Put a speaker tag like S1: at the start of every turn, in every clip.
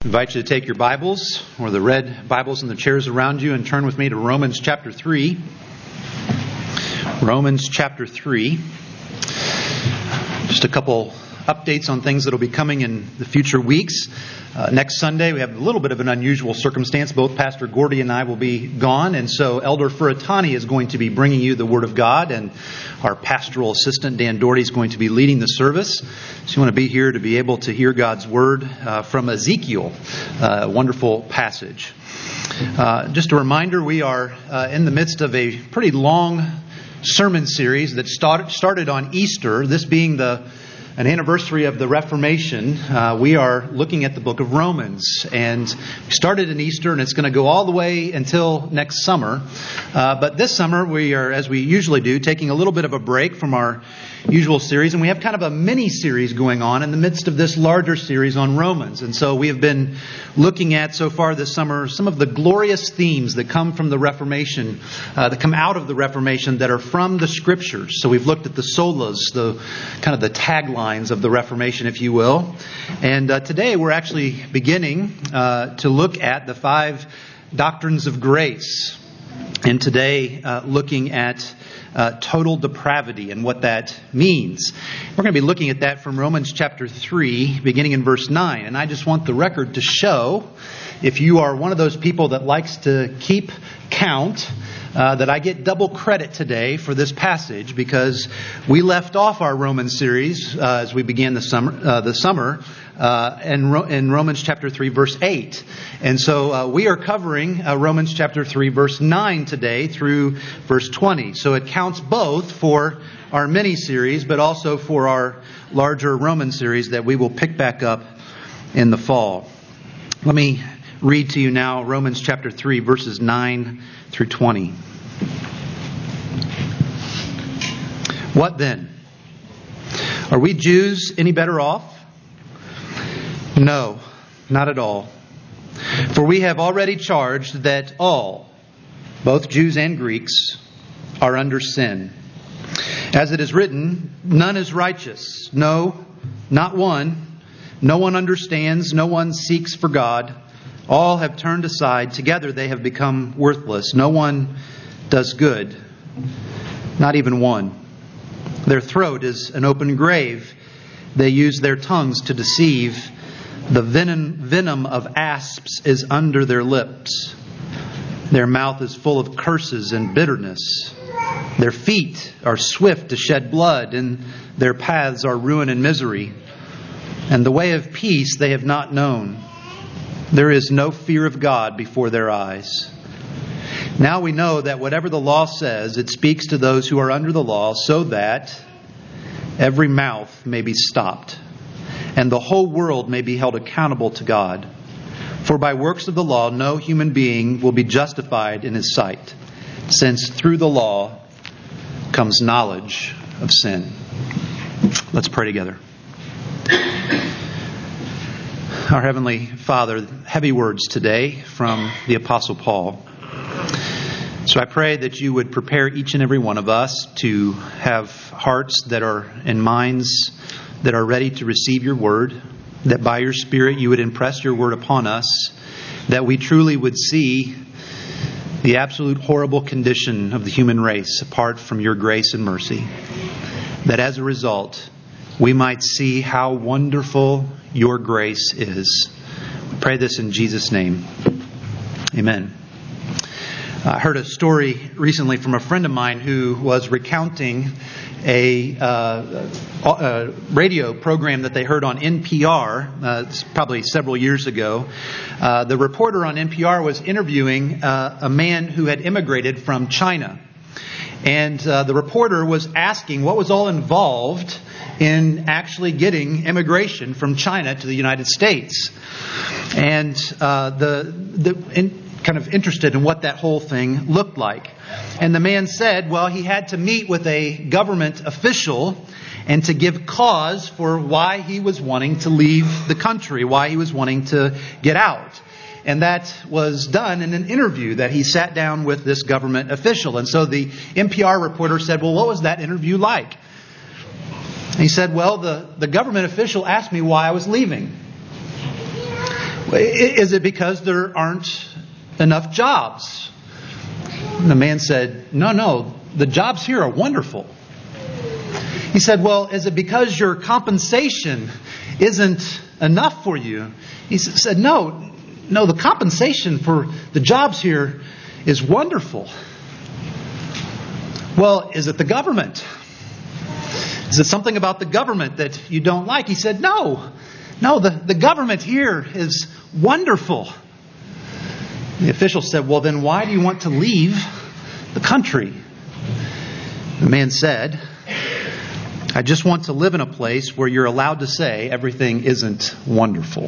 S1: I invite you to take your Bibles or the red Bibles in the chairs around you and turn with me to Romans chapter 3. Romans chapter 3. Just a couple updates on things that will be coming in the future weeks. Next Sunday, we have a little bit of an unusual circumstance. Both Pastor Gordy and I will be gone, and so Elder Furatani is going to be bringing you the Word of God, and our pastoral assistant, Dan Doherty, is going to be leading the service. So you want to be here to be able to hear God's Word from Ezekiel, a wonderful passage. Just a reminder, we are in the midst of a pretty long sermon series that started on Easter, this being an anniversary of the Reformation. We are looking at the book of Romans, and we started in Easter, and it's going to go all the way until next summer. But this summer, we are, as we usually do, taking a little bit of a break from our usual series, and we have kind of a mini-series going on in the midst of this larger series on Romans. And so we have been looking at, so far this summer, some of the glorious themes that come from the Reformation, that come out of the Reformation, that are from the Scriptures. So we've looked at the solas, the kind of the taglines of the Reformation, if you will. And today we're actually beginning to look at the 5 doctrines of grace. And today looking at total depravity and what that means. We're going to be looking at that from Romans chapter 3, beginning in verse 9. And I just want the record to show, if you are one of those people that likes to keep count, that I get double credit today for this passage, because we left off our Romans series as we began the summer in Romans chapter 3, verse 8. And so we are covering Romans chapter 3, verse 9 today through verse 20. So it counts both for our mini-series, but also for our larger Roman series that we will pick back up in the fall. Let me read to you now Romans chapter 3, verses 9 through 20. What then? Are we Jews any better off? No, not at all. For we have already charged that all, both Jews and Greeks, are under sin. As it is written, none is righteous. No, not one. No one understands. No one seeks for God. All have turned aside. Together they have become worthless. No one does good. Not even one. Their throat is an open grave. They use their tongues to deceive. The venom of asps is under their lips. Their mouth is full of curses and bitterness. Their feet are swift to shed blood, and their paths are ruin and misery. And the way of peace they have not known. There is no fear of God before their eyes. Now we know that whatever the law says, it speaks to those who are under the law, so that every mouth may be stopped, and the whole world may be held accountable to God. For by works of the law, no human being will be justified in his sight, since through the law comes knowledge of sin. Let's pray together. Our Heavenly Father, heavy words today from the Apostle Paul. So I pray that you would prepare each and every one of us to have hearts that are and minds that are ready to receive your word, that by your Spirit you would impress your word upon us, that we truly would see the absolute horrible condition of the human race apart from your grace and mercy, that as a result we might see how wonderful your grace is. We pray this in Jesus' name. Amen. I heard a story recently from a friend of mine who was recounting a radio program that they heard on NPR. It's probably several years ago. The reporter on NPR was interviewing a man who had immigrated from China. And the reporter was asking what was all involved in actually getting immigration from China to the United States. And kind of interested in what that whole thing looked like. And the man said, well, he had to meet with a government official and to give cause for why he was wanting to leave the country, why he was wanting to get out. And that was done in an interview that he sat down with this government official. And so the NPR reporter said, well, what was that interview like? And he said, well, the government official asked me why I was leaving. Is it because there aren't enough jobs? And the man said, no, the jobs here are wonderful. He said, well, is it because your compensation isn't enough for you? He said, no, the compensation for the jobs here is wonderful. Well, is it the government? Is it something about the government that you don't like? He said, no, the government here is wonderful. The official said, well, then why do you want to leave the country? The man said, I just want to live in a place where you're allowed to say everything isn't wonderful.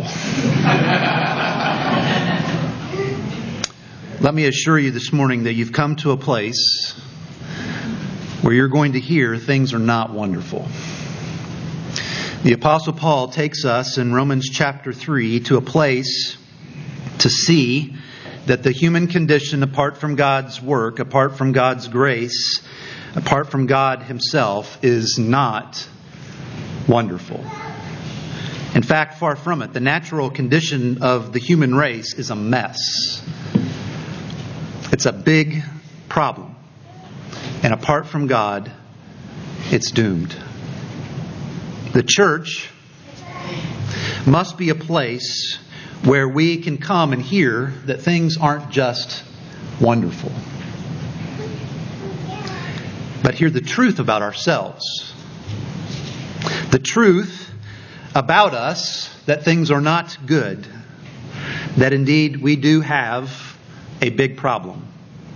S1: Let me assure you this morning that you've come to a place where you're going to hear things are not wonderful. The Apostle Paul takes us in Romans chapter 3 to a place to see that the human condition, apart from God's work, apart from God's grace, apart from God Himself, is not wonderful. In fact, far from it. The natural condition of the human race is a mess. It's a big problem. And apart from God, it's doomed. The church must be a place where we can come and hear that things aren't just wonderful, but hear the truth about ourselves. The truth about us that things are not good. That indeed we do have a big problem.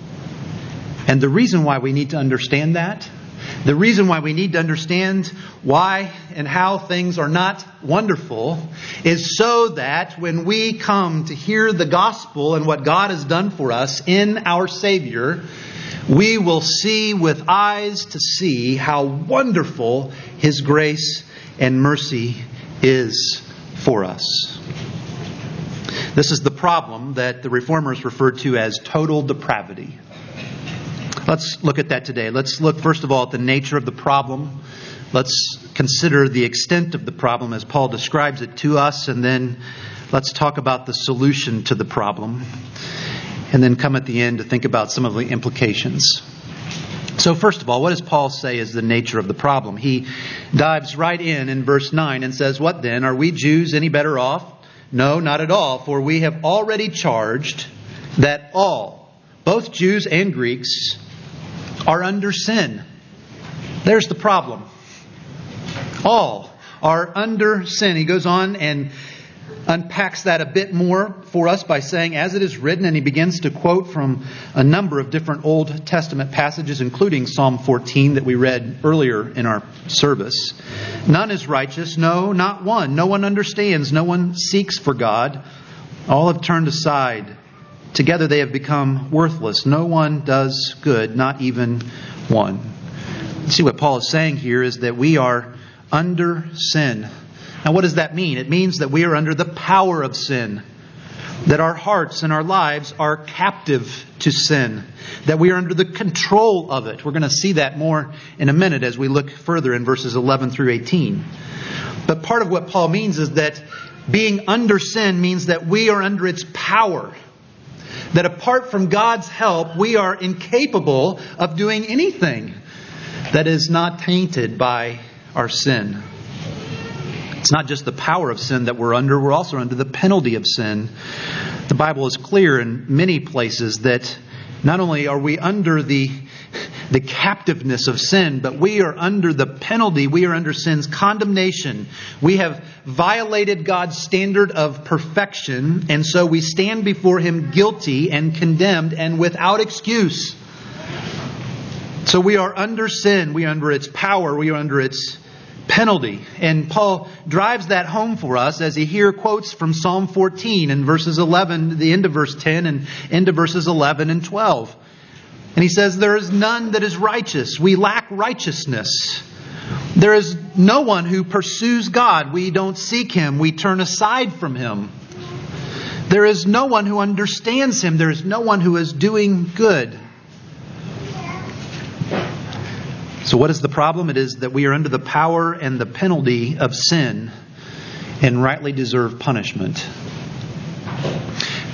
S1: And the reason why we need to understand that, the reason why we need to understand why and how things are not wonderful, is so that when we come to hear the gospel and what God has done for us in our Savior, we will see with eyes to see how wonderful His grace and mercy is for us. This is the problem that the Reformers referred to as total depravity. Let's look at that today. Let's look first of all at the nature of the problem. Let's consider the extent of the problem as Paul describes it to us, and then let's talk about the solution to the problem, and then come at the end to think about some of the implications. So first of all, what does Paul say is the nature of the problem? He dives right in verse 9 and says, what then? Are we Jews any better off? No, not at all, for we have already charged that all, both Jews and Greeks, are under sin. There's the problem. All are under sin. He goes on and unpacks that a bit more for us by saying, as it is written, and he begins to quote from a number of different Old Testament passages, including Psalm 14 that we read earlier in our service. None is righteous, no, not one. No one understands, no one seeks for God. All have turned aside. Together they have become worthless. No one does good, not even one. See, what Paul is saying here is that we are under sin. Now, what does that mean? It means that we are under the power of sin. That our hearts and our lives are captive to sin. That we are under the control of it. We're going to see that more in a minute as we look further in verses 11 through 18. But part of what Paul means is that being under sin means that we are under its power. That apart from God's help, we are incapable of doing anything that is not tainted by our sin. It's not just the power of sin that we're also under the penalty of sin. The Bible is clear in many places that not only are we under the captiveness of sin, but we are under the penalty. We are under sin's condemnation. We have violated God's standard of perfection, and so we stand before Him guilty and condemned and without excuse. So we are under sin. We are under its power. We are under its penalty. And Paul drives that home for us as he here quotes from Psalm 14 in verses 11, the end of verse 10 and into verses 11 and 12. And he says, there is none that is righteous. We lack righteousness. There is no one who pursues God. We don't seek Him. We turn aside from Him. There is no one who understands Him. There is no one who is doing good. So what is the problem? It is that we are under the power and the penalty of sin and rightly deserve punishment.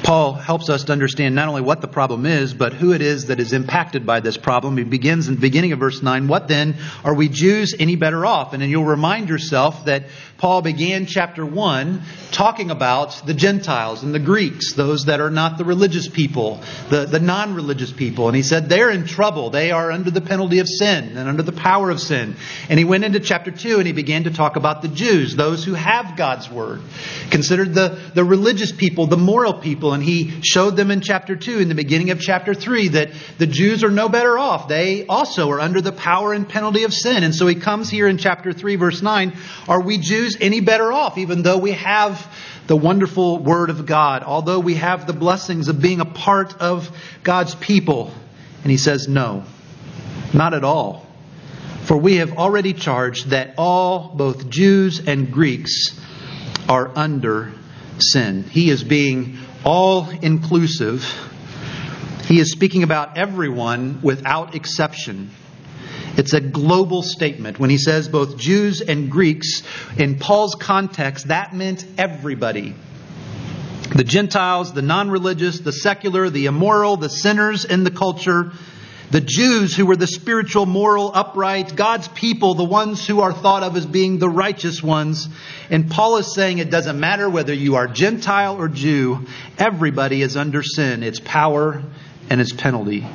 S1: Paul helps us to understand not only what the problem is, but who it is that is impacted by this problem. He begins in the beginning of verse 9, what then? Are we Jews any better off? And then you'll remind yourself that Paul began chapter 1 talking about the Gentiles and the Greeks, those that are not the religious people, the non-religious people. And he said they're in trouble. They are under the penalty of sin and under the power of sin. And he went into chapter 2 and he began to talk about the Jews, those who have God's word, considered the religious people, the moral people. And he showed them in chapter 2, in the beginning of chapter 3, that the Jews are no better off. They also are under the power and penalty of sin. And so he comes here in chapter 3, verse 9, are we Jews any better off, even though we have the wonderful Word of God, although we have the blessings of being a part of God's people? And he says, no, not at all. For we have already charged that all, both Jews and Greeks, are under sin. He is being all-inclusive. He is speaking about everyone without exception. It's a global statement. When he says both Jews and Greeks, in Paul's context, that meant everybody. The Gentiles, the non-religious, the secular, the immoral, the sinners in the culture, the Jews who were the spiritual, moral, upright, God's people, the ones who are thought of as being the righteous ones. And Paul is saying it doesn't matter whether you are Gentile or Jew, everybody is under sin, its power and its penalty.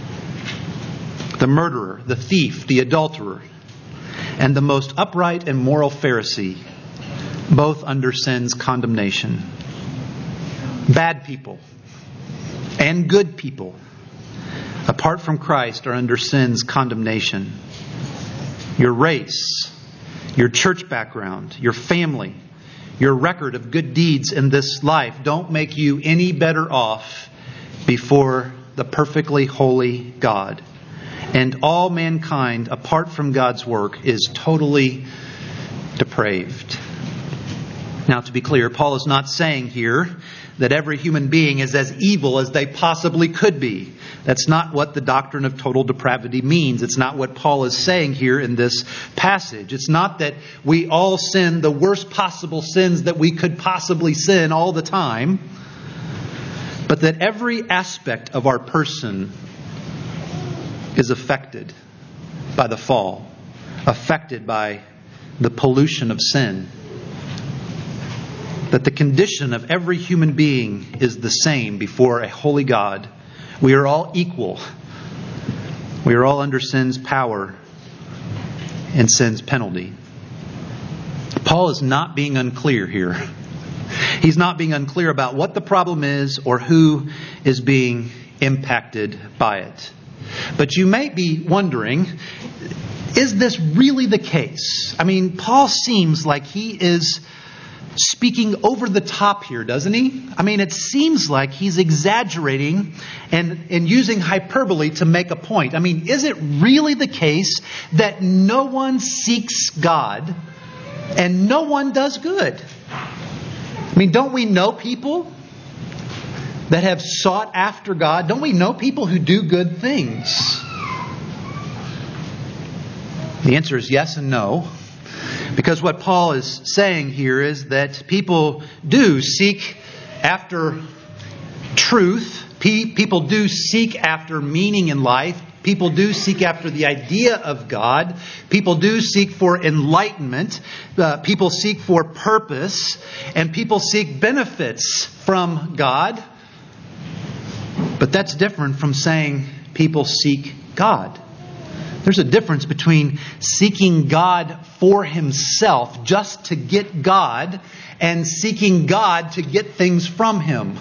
S1: The murderer, the thief, the adulterer, and the most upright and moral Pharisee, both under sin's condemnation. Bad people and good people, apart from Christ, are under sin's condemnation. Your race, your church background, your family, your record of good deeds in this life don't make you any better off before the perfectly holy God. And all mankind, apart from God's work, is totally depraved. Now, to be clear, Paul is not saying here that every human being is as evil as they possibly could be. That's not what the doctrine of total depravity means. It's not what Paul is saying here in this passage. It's not that we all sin the worst possible sins that we could possibly sin all the time, but that every aspect of our person is affected by the fall, affected by the pollution of sin. That the condition of every human being is the same before a holy God. We are all equal. We are all under sin's power and sin's penalty. Paul is not being unclear here. He's not being unclear about what the problem is or who is being impacted by it. But you may be wondering, is this really the case? I mean, Paul seems like he is speaking over the top here, doesn't he? I mean, it seems like he's exaggerating and using hyperbole to make a point. I mean, is it really the case that no one seeks God and no one does good? I mean, don't we know people that have sought after God? Don't we know people who do good things? The answer is yes and no. Because what Paul is saying here is that people do seek after truth. People do seek after meaning in life. People do seek after the idea of God. People do seek for enlightenment. People seek for purpose. And people seek benefits from God. But that's different from saying people seek God. There's a difference between seeking God for Himself just to get God and seeking God to get things from Him.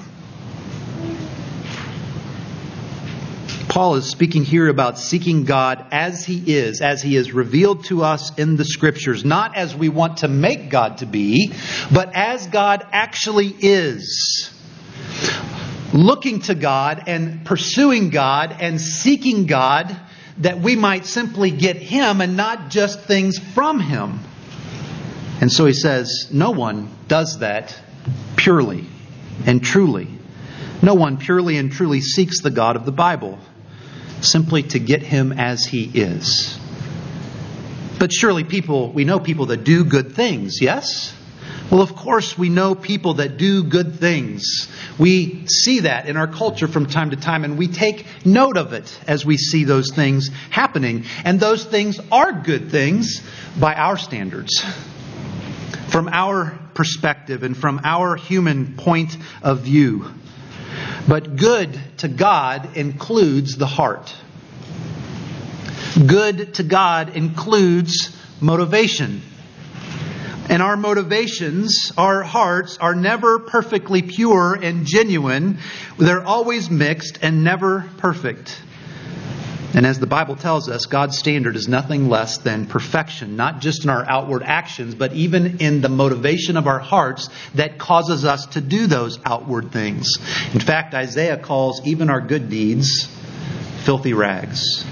S1: Paul is speaking here about seeking God as He is revealed to us in the Scriptures, not as we want to make God to be, but as God actually is. Looking to God and pursuing God and seeking God that we might simply get Him and not just things from Him. And so he says, no one does that purely and truly. No one purely and truly seeks the God of the Bible simply to get Him as He is. But surely we know people that do good things, yes? Well, of course, we know people that do good things. We see that in our culture from time to time, and we take note of it as we see those things happening. And those things are good things by our standards, from our perspective and from our human point of view. But good to God includes the heart. Good to God includes motivation. And our motivations, our hearts, are never perfectly pure and genuine. They're always mixed and never perfect. And as the Bible tells us, God's standard is nothing less than perfection, not just in our outward actions, but even in the motivation of our hearts that causes us to do those outward things. In fact, Isaiah calls even our good deeds filthy rags.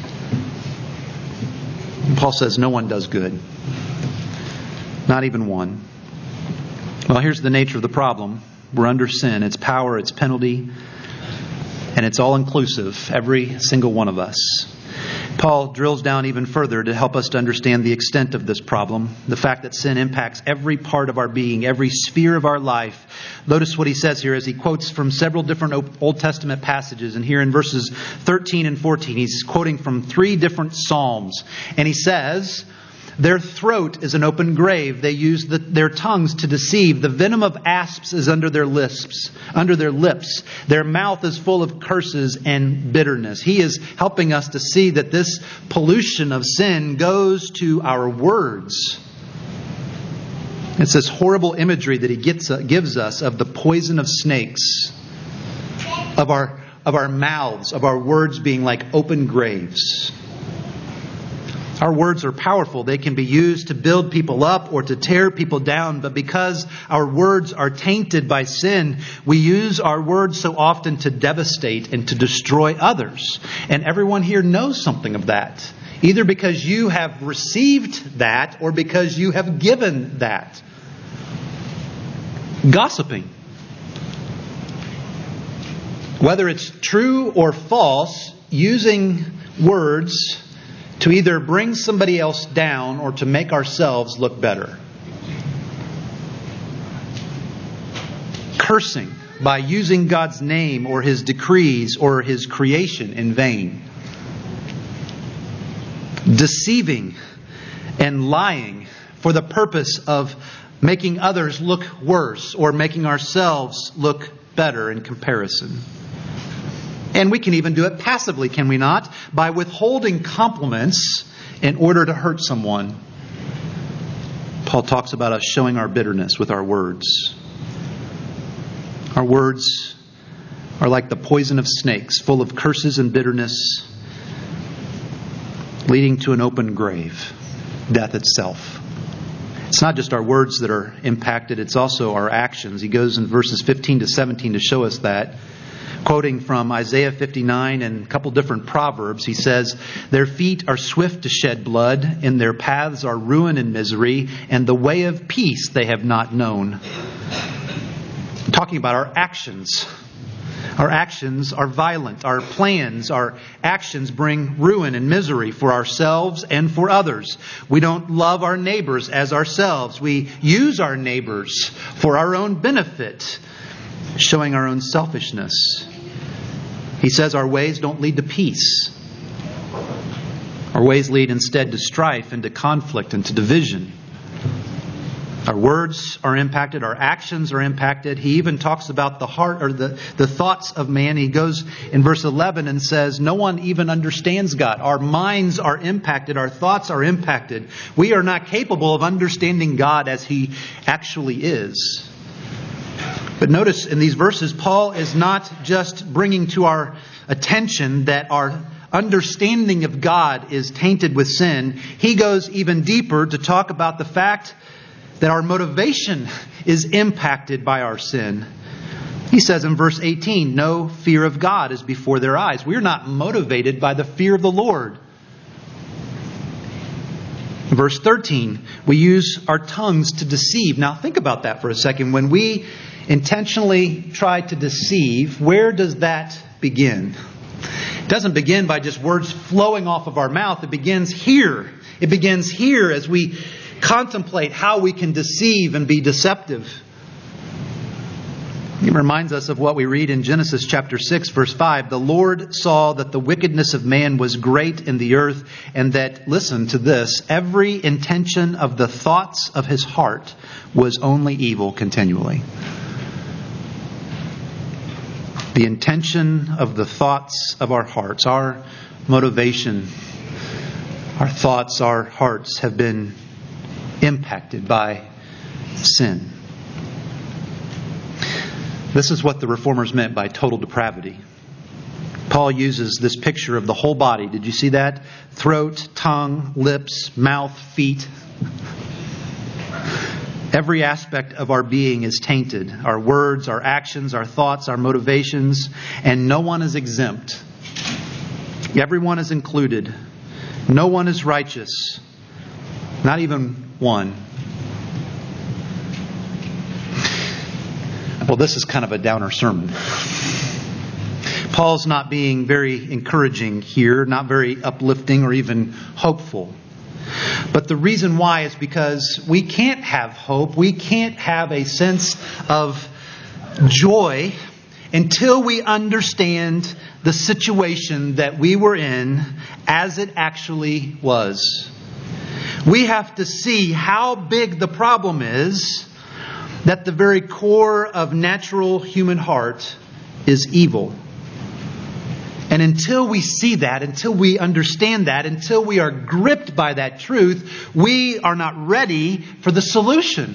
S1: And Paul says no one does good. Not even one. Well, here's the nature of the problem. We're under sin. Its power, its penalty, and it's all inclusive, every single one of us. Paul drills down even further to help us to understand the extent of this problem, the fact that sin impacts every part of our being, every sphere of our life. Notice what he says here as he quotes from several different Old Testament passages. And here in verses 13 and 14, he's quoting from 3 different Psalms. And he says, "Their throat is an open grave. They use their tongues to deceive. The venom of asps is under their lips. Their mouth is full of curses and bitterness." He is helping us to see that this pollution of sin goes to our words. It's this horrible imagery that he gives us of the poison of snakes, of our mouths, of our words being like open graves. Our words are powerful. They can be used to build people up or to tear people down. But because our words are tainted by sin, we use our words so often to devastate and to destroy others. And everyone here knows something of that. Either because you have received that or because you have given that. Gossiping. Whether it's true or false, using words to either bring somebody else down or to make ourselves look better. Cursing by using God's name or His decrees or His creation in vain. Deceiving and lying for the purpose of making others look worse or making ourselves look better in comparison. And we can even do it passively, can we not? By withholding compliments in order to hurt someone. Paul talks about us showing our bitterness with our words. Our words are like the poison of snakes, full of curses and bitterness, leading to an open grave, death itself. It's not just our words that are impacted, it's also our actions. He goes in verses 15 to 17 to show us that. Quoting from Isaiah 59 and a couple different Proverbs, he says, "Their feet are swift to shed blood, and their paths are ruin and misery, and the way of peace they have not known." Talking about our actions. Our actions are violent. Our plans, our actions bring ruin and misery for ourselves and for others. We don't love our neighbors as ourselves. We use our neighbors for our own benefit, showing our own selfishness. He says our ways don't lead to peace. Our ways lead instead to strife and to conflict and to division. Our words are impacted. Our actions are impacted. He even talks about the heart or the thoughts of man. He goes in verse 11 and says, no one even understands God. Our minds are impacted. Our thoughts are impacted. We are not capable of understanding God as He actually is. But notice in these verses, Paul is not just bringing to our attention that our understanding of God is tainted with sin. He goes even deeper to talk about the fact that our motivation is impacted by our sin. He says in verse 18, no fear of God is before their eyes. We're not motivated by the fear of the Lord. Verse 13, we use our tongues to deceive. Now think about that for a second. When we intentionally try to deceive, where does that begin? It doesn't begin by just words flowing off of our mouth. It begins here. It begins here as we contemplate how we can deceive and be deceptive. It reminds us of what we read in Genesis chapter 6, verse 5. The Lord saw that the wickedness of man was great in the earth, and that, listen to this, every intention of the thoughts of his heart was only evil continually. The intention of the thoughts of our hearts, our motivation, our thoughts, our hearts have been impacted by sin. This is what the Reformers meant by total depravity. Paul uses this picture of the whole body. Did you see that? Throat, tongue, lips, mouth, feet. Every aspect of our being is tainted. Our words, our actions, our thoughts, our motivations. And no one is exempt. Everyone is included. No one is righteous. Not even one. Well, this is kind of a downer sermon. Paul's not being very encouraging here, not very uplifting or even hopeful. But the reason why is because we can't have hope, we can't have a sense of joy until we understand the situation that we were in as it actually was. We have to see how big the problem is, that the very core of natural human heart is evil. And until we see that, until we understand that, until we are gripped by that truth, we are not ready for the solution.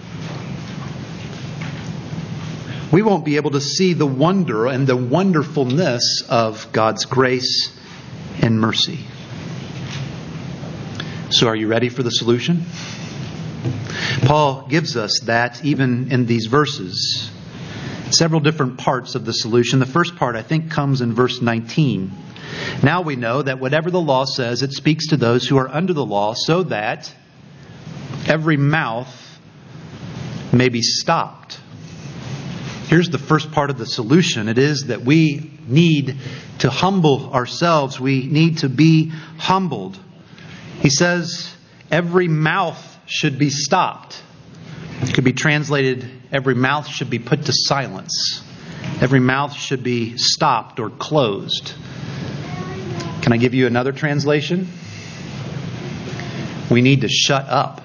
S1: We won't be able to see the wonder and the wonderfulness of God's grace and mercy. So are you ready for the solution? Paul gives us that even in these verses. Several different parts of the solution. The first part, I think, comes in verse 19. Now we know that whatever the law says, it speaks to those who are under the law, so that every mouth may be stopped. Here's the first part of the solution. It is that we need to humble ourselves. We need to be humbled. He says every mouth should be stopped. It could be translated, every mouth should be put to silence. Every mouth should be stopped or closed. Can I give you another translation? We need to shut up.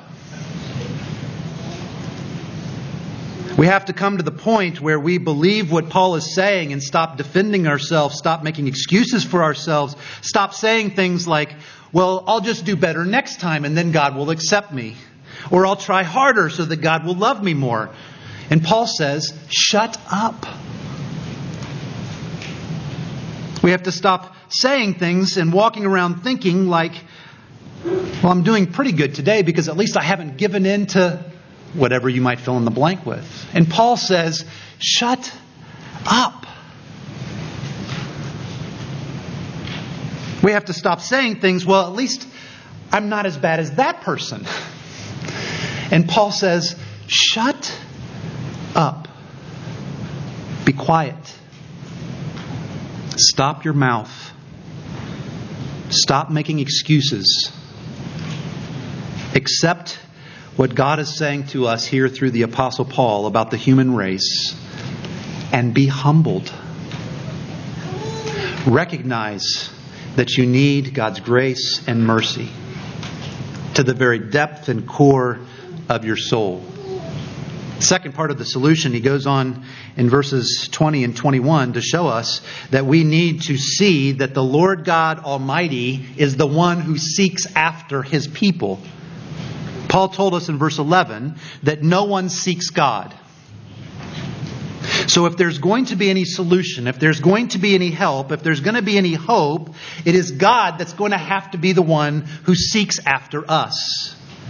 S1: We have to come to the point where we believe what Paul is saying and stop defending ourselves, stop making excuses for ourselves, stop saying things like, well, I'll just do better next time and then God will accept me. Or I'll try harder so that God will love me more. And Paul says, shut up. We have to stop saying things and walking around thinking like, well, I'm doing pretty good today because at least I haven't given in to whatever you might fill in the blank with. And Paul says, shut up. We have to stop saying things, well, at least I'm not as bad as that person. And Paul says, shut up. Be quiet. Stop your mouth. Stop making excuses. Accept what God is saying to us here through the Apostle Paul about the human race and be humbled. Recognize that you need God's grace and mercy to the very depth and core of your soul. Second part of the solution, he goes on in verses 20 and 21 to show us that we need to see that the Lord God Almighty is the one who seeks after His people. Paul told us in verse 11 that no one seeks God. So if there's going to be any solution, if there's going to be any help, if there's going to be any hope, it is God that's going to have to be the one who seeks after us.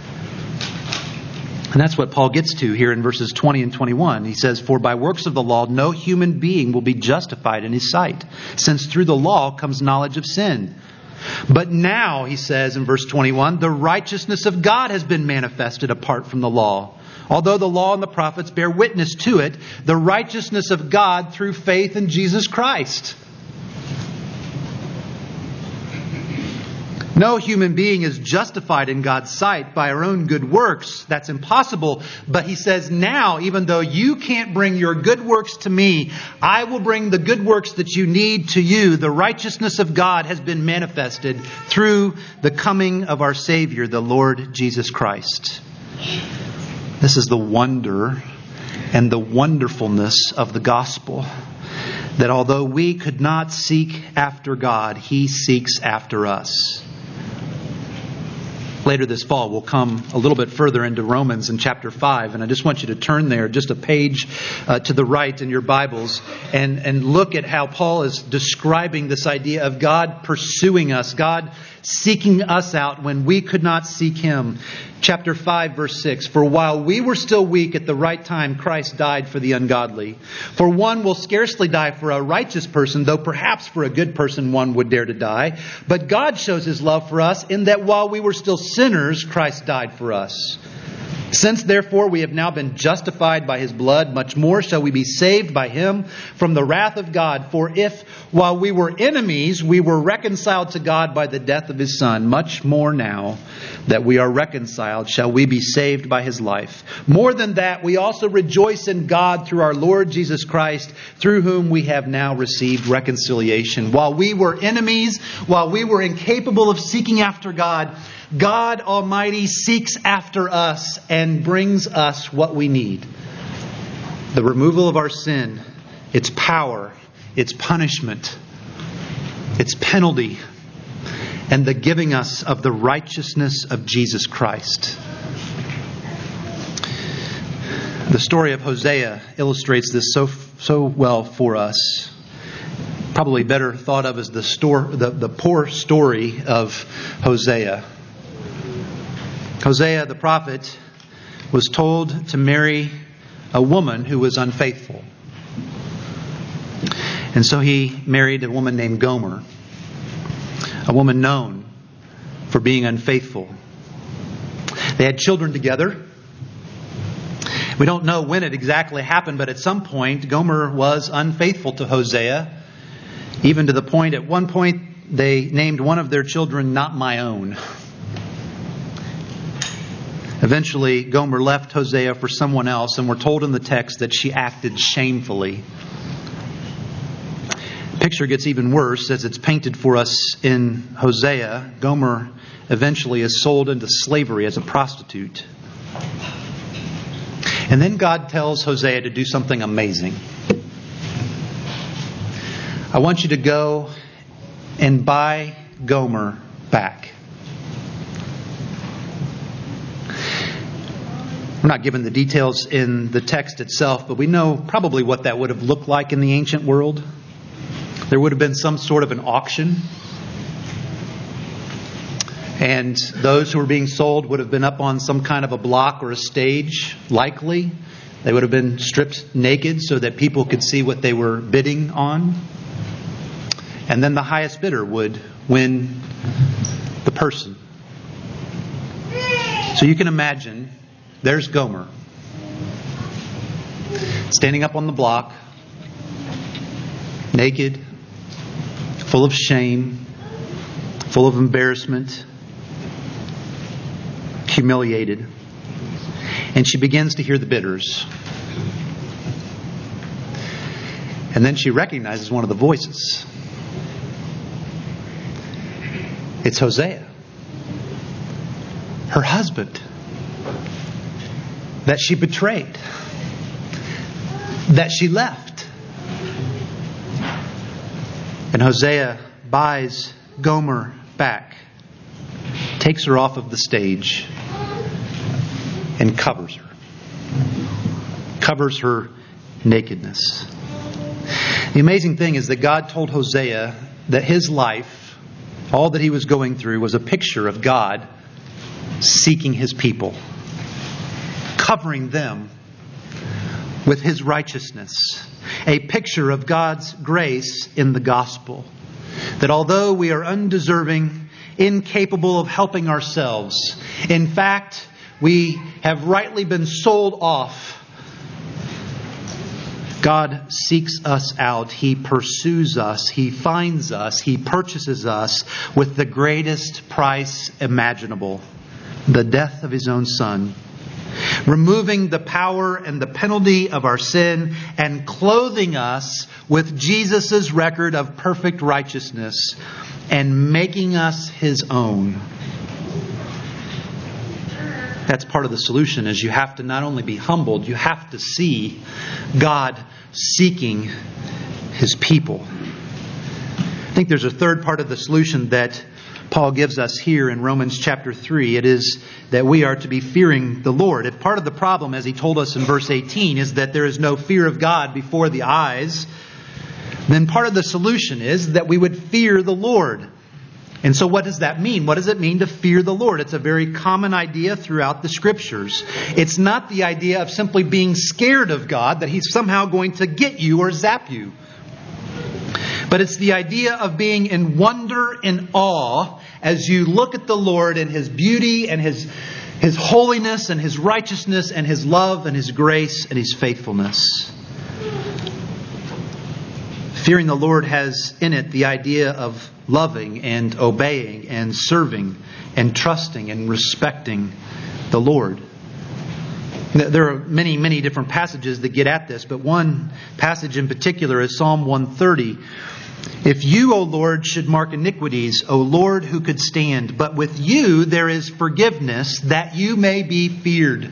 S1: And that's what Paul gets to here in verses 20 and 21. He says, for by works of the law, no human being will be justified in his sight, since through the law comes knowledge of sin. But now, he says in verse 21, the righteousness of God has been manifested apart from the law. Although the law and the prophets bear witness to it, the righteousness of God through faith in Jesus Christ. No human being is justified in God's sight by our own good works. That's impossible. But he says now, even though you can't bring your good works to me, I will bring the good works that you need to you. The righteousness of God has been manifested through the coming of our Savior, the Lord Jesus Christ. This is the wonder and the wonderfulness of the gospel. That although we could not seek after God, He seeks after us. Later this fall, we'll come a little bit further into Romans in chapter 5. And I just want you to turn there just a page to the right in your Bibles and look at how Paul is describing this idea of God pursuing us, God seeking us out when we could not seek Him. Chapter 5, verse 6. For while we were still weak at the right time, Christ died for the ungodly. For one will scarcely die for a righteous person, though perhaps for a good person one would dare to die. But God shows His love for us in that while we were still sinners, Christ died for us. Since therefore we have now been justified by His blood, much more shall we be saved by Him from the wrath of God. For if, while we were enemies, we were reconciled to God by the death of His Son, much more now that we are reconciled shall we be saved by His life. More than that, we also rejoice in God through our Lord Jesus Christ, through whom we have now received reconciliation. While we were enemies, while we were incapable of seeking after God, God Almighty seeks after us and brings us what we need. The removal of our sin, its power, its punishment, its penalty, and the giving us of the righteousness of Jesus Christ. The story of Hosea illustrates this so well for us. Probably better thought of as the poor story of Hosea. Hosea the prophet was told to marry a woman who was unfaithful. And so he married a woman named Gomer, a woman known for being unfaithful. They had children together. We don't know when it exactly happened, but at some point Gomer was unfaithful to Hosea, even to the point at one point they named one of their children Not My Own. Eventually, Gomer left Hosea for someone else, and we're told in the text that she acted shamefully. The picture gets even worse as it's painted for us in Hosea. Gomer eventually is sold into slavery as a prostitute. And then God tells Hosea to do something amazing. I want you to go and buy Gomer back. We're not given the details in the text itself, but we know probably what that would have looked like in the ancient world. There would have been some sort of an auction. And those who were being sold would have been up on some kind of a block or a stage, likely. They would have been stripped naked so that people could see what they were bidding on. And then the highest bidder would win the person. So you can imagine, there's Gomer, standing up on the block, naked, full of shame, full of embarrassment, humiliated. And she begins to hear the bidders. And then she recognizes one of the voices. It's Hosea, her husband, that she betrayed, that she left. And Hosea buys Gomer back, takes her off of the stage, and covers her nakedness. The amazing thing is that God told Hosea that his life, all that he was going through, was a picture of God seeking His people, covering them with His righteousness. A picture of God's grace in the gospel. That although we are undeserving, incapable of helping ourselves, in fact, we have rightly been sold off, God seeks us out. He pursues us. He finds us. He purchases us with the greatest price imaginable, the death of His own Son, removing the power and the penalty of our sin and clothing us with Jesus' record of perfect righteousness and making us His own. That's part of the solution, is you have to not only be humbled, you have to see God seeking His people. I think there's a third part of the solution that Paul gives us here in Romans chapter 3. It is that we are to be fearing the Lord. If part of the problem, as he told us in verse 18, is that there is no fear of God before the eyes, then part of the solution is that we would fear the Lord. And so what does that mean? What does it mean to fear the Lord? It's a very common idea throughout the Scriptures. It's not the idea of simply being scared of God, that He's somehow going to get you or zap you. But it's the idea of being in wonder and awe as you look at the Lord and His beauty and His holiness and His righteousness and His love and His grace and His faithfulness. Fearing the Lord has in it the idea of loving and obeying and serving and trusting and respecting the Lord. There are many, many different passages that get at this, but one passage in particular is Psalm 130. If you, O Lord, should mark iniquities, O Lord, who could stand? But with you there is forgiveness, that you may be feared.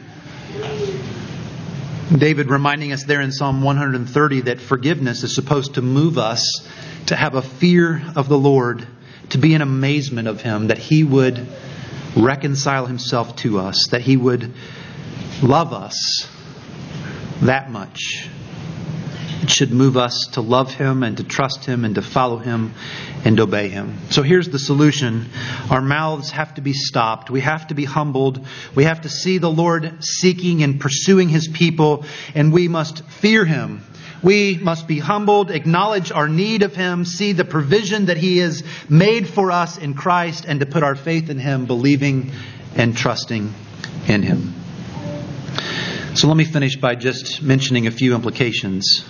S1: David reminding us there in Psalm 130 that forgiveness is supposed to move us to have a fear of the Lord, to be in amazement of Him, that He would reconcile Himself to us, that He would love us that much. It should move us to love Him and to trust Him and to follow Him and obey Him. So here's the solution. Our mouths have to be stopped. We have to be humbled. We have to see the Lord seeking and pursuing His people, and we must fear Him. We must be humbled, acknowledge our need of Him, see the provision that He has made for us in Christ, and to put our faith in Him, believing and trusting in Him. So let me finish by just mentioning a few implications.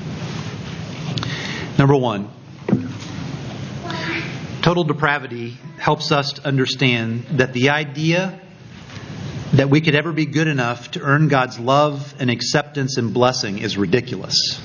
S1: Number one, total depravity helps us to understand that the idea that we could ever be good enough to earn God's love and acceptance and blessing is ridiculous.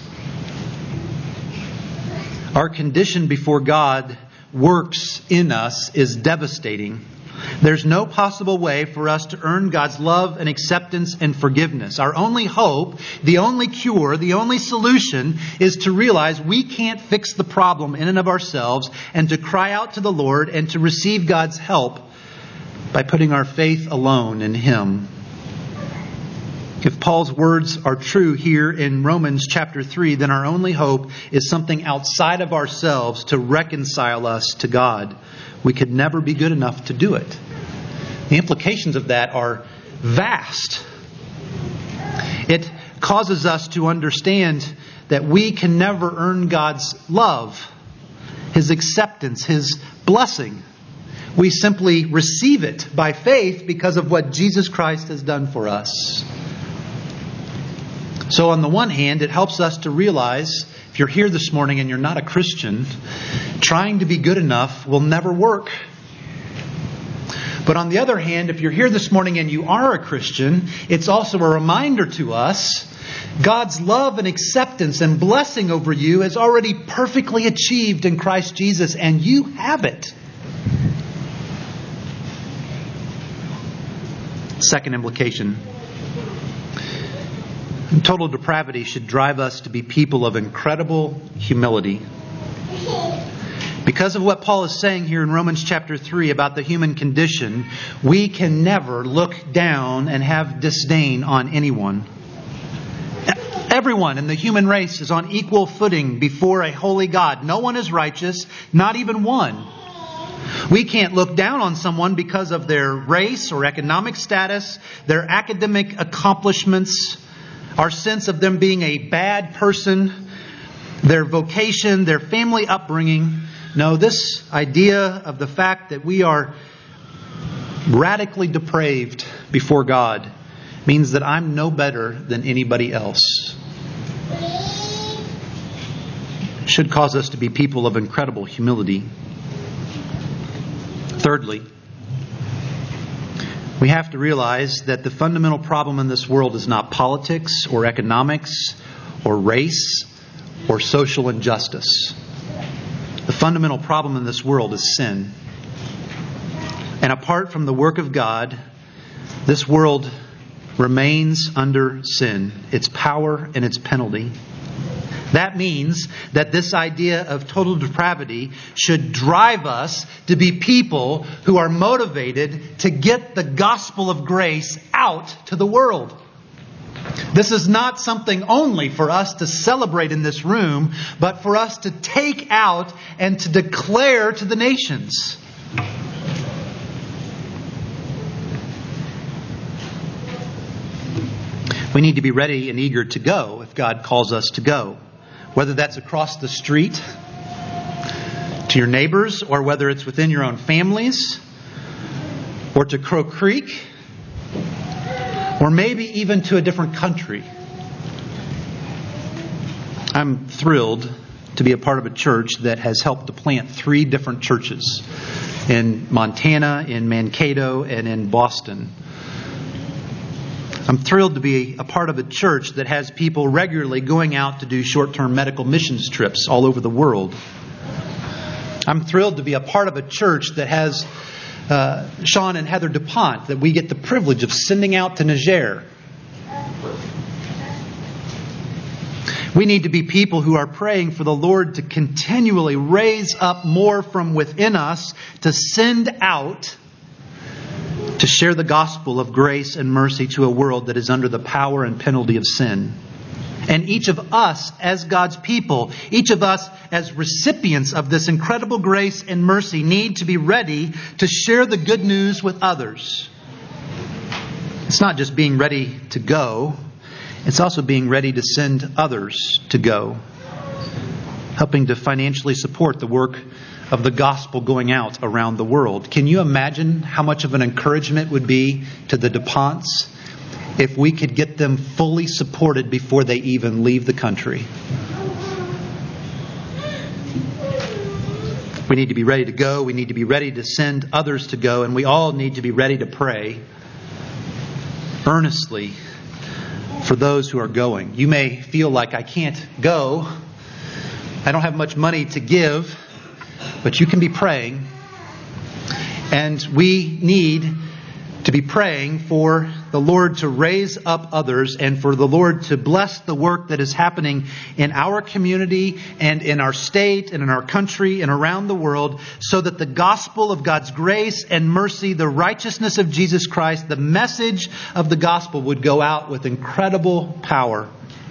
S1: Our condition before God works in us is devastating. There's no possible way for us to earn God's love and acceptance and forgiveness. Our only hope, the only cure, the only solution is to realize we can't fix the problem in and of ourselves, and to cry out to the Lord and to receive God's help by putting our faith alone in Him. If Paul's words are true here in Romans chapter 3, then our only hope is something outside of ourselves to reconcile us to God. We could never be good enough to do it. The implications of that are vast. It causes us to understand that we can never earn God's love, His acceptance, His blessing. We simply receive it by faith because of what Jesus Christ has done for us. So on the one hand, it helps us to realize, if you're here this morning and you're not a Christian, trying to be good enough will never work. But on the other hand, if you're here this morning and you are a Christian, it's also a reminder to us God's love and acceptance and blessing over you is already perfectly achieved in Christ Jesus, and you have it. Second implication. Total depravity should drive us to be people of incredible humility. Because of what Paul is saying here in Romans chapter 3 about the human condition, we can never look down and have disdain on anyone. Everyone in the human race is on equal footing before a holy God. No one is righteous, not even one. We can't look down on someone because of their race or economic status, their academic accomplishments, our sense of them being a bad person, their vocation, their family upbringing. No, this idea of the fact that we are radically depraved before God means that I'm no better than anybody else. should cause us to be people of incredible humility. Thirdly, we have to realize that the fundamental problem in this world is not politics or economics or race or social injustice. The fundamental problem in this world is sin. And apart from the work of God, this world remains under sin, its power and its penalty. That means that this idea of total depravity should drive us to be people who are motivated to get the gospel of grace out to the world. This is not something only for us to celebrate in this room, but for us to take out and to declare to the nations. We need to be ready and eager to go if God calls us to go. Whether that's across the street to your neighbors, or whether it's within your own families, or to Crow Creek, or maybe even to a different country. I'm thrilled to be a part of a church that has helped to plant 3 different churches in Montana, in Mankato, and in Boston. I'm thrilled to be a part of a church that has people regularly going out to do short-term medical missions trips all over the world. I'm thrilled to be a part of a church that has Sean and Heather DuPont, that we get the privilege of sending out to Niger. We need to be people who are praying for the Lord to continually raise up more from within us to send out to share the gospel of grace and mercy to a world that is under the power and penalty of sin. And each of us as God's people, each of us as recipients of this incredible grace and mercy, need to be ready to share the good news with others. It's not just being ready to go, it's also being ready to send others to go. Helping to financially support the work of the gospel going out around the world. Can you imagine how much of an encouragement it would be to the DuPonts if we could get them fully supported before they even leave the country? We need to be ready to go. We need to be ready to send others to go. And we all need to be ready to pray earnestly for those who are going. You may feel like, I can't go. I don't have much money to give. But you can be praying, and we need to be praying for the Lord to raise up others and for the Lord to bless the work that is happening in our community and in our state and in our country and around the world, so that the gospel of God's grace and mercy, the righteousness of Jesus Christ, the message of the gospel would go out with incredible power.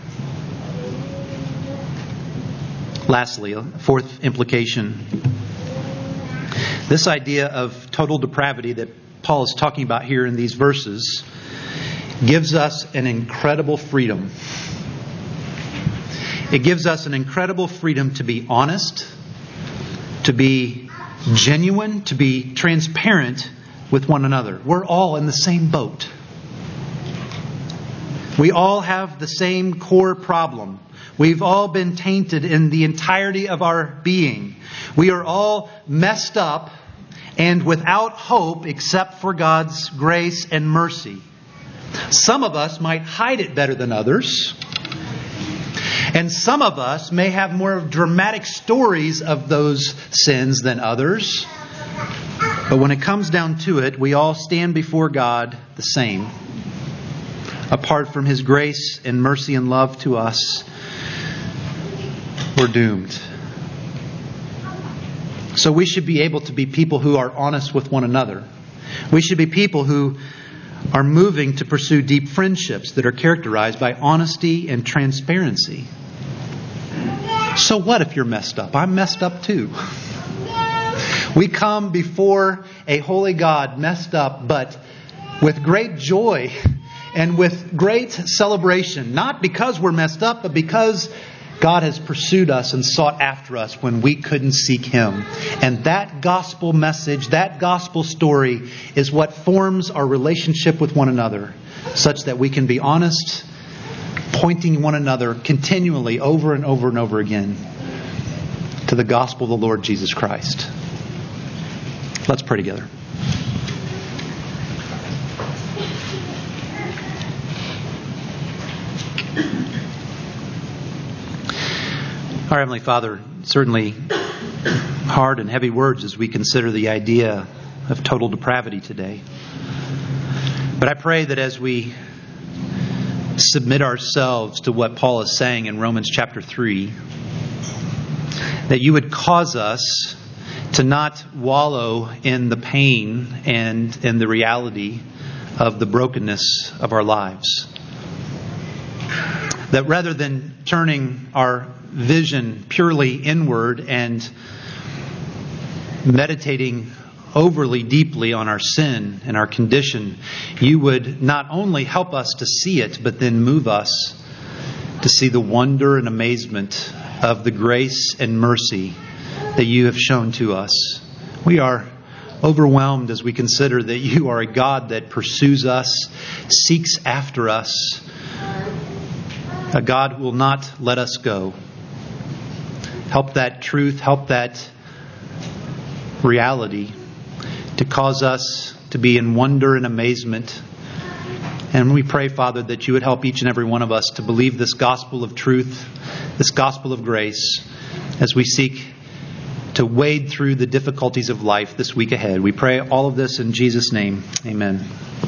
S1: Lastly, a 4th implication. This idea of total depravity that Paul is talking about here in these verses gives us an incredible freedom. It gives us an incredible freedom to be honest, to be genuine, to be transparent with one another. We're all in the same boat. We all have the same core problem. We've all been tainted in the entirety of our being. We are all messed up and without hope except for God's grace and mercy. Some of us might hide it better than others. And some of us may have more dramatic stories of those sins than others. But when it comes down to it, we all stand before God the same. Apart from His grace and mercy and love to us, we're doomed. So we should be able to be people who are honest with one another. We should be people who are moving to pursue deep friendships that are characterized by honesty and transparency. So what if you're messed up? I'm messed up too. We come before a holy God messed up, but with great joy and with great celebration. Not because we're messed up, but because God has pursued us and sought after us when we couldn't seek Him. And that gospel message, that gospel story is what forms our relationship with one another, such that we can be honest, pointing one another continually over and over and over again to the gospel of the Lord Jesus Christ. Let's pray together. Our Heavenly Father, certainly hard and heavy words as we consider the idea of total depravity today. But I pray that as we submit ourselves to what Paul is saying in Romans chapter 3, that you would cause us to not wallow in the pain and in the reality of the brokenness of our lives. That rather than turning our vision purely inward and meditating overly deeply on our sin and our condition, you would not only help us to see it, but then move us to see the wonder and amazement of the grace and mercy that you have shown to us. We are overwhelmed as we consider that you are a God that pursues us, seeks after us, a God who will not let us go. Help that truth, help that reality to cause us to be in wonder and amazement. And we pray, Father, that you would help each and every one of us to believe this gospel of truth, this gospel of grace, as we seek to wade through the difficulties of life this week ahead. We pray all of this in Jesus' name. Amen.